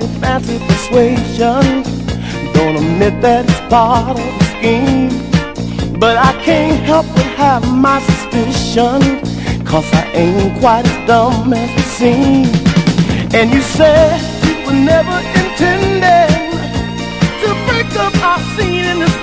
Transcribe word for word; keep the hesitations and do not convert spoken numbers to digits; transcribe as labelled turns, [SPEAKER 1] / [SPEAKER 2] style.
[SPEAKER 1] a fancy persuasion. Don't admit that it's part of the scheme, but I can't help but have my suspicion, 'cause I ain't quite as dumb as it seems. And you said you were never intending to break up our scene in the